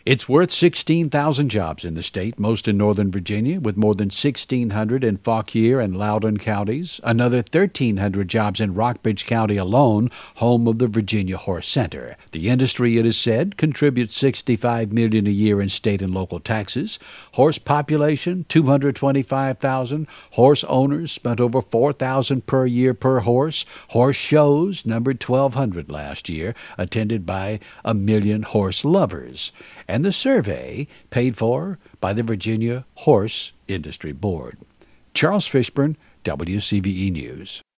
It's worth 16,000 jobs in the state, most in Northern Virginia, with more than 1,600 in Fauquier and Loudoun counties, another 1,300 jobs in Rockbridge County alone, home of the Virginia Horse Center. The industry, it is said, contributes $65 million a year in state and local taxes. Horse population, 225,000. Horse owners spent over $4,000 per year per horse. Horse shows numbered 1,200 last year, attended by 1 million horse lovers. And the survey paid for by the Virginia Horse Industry Board. Charles Fishburne, WCVE News.